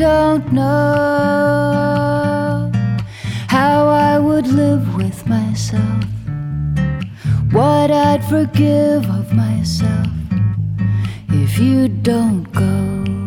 don't know how I would live with myself, what I'd forgive of myself if you don't go.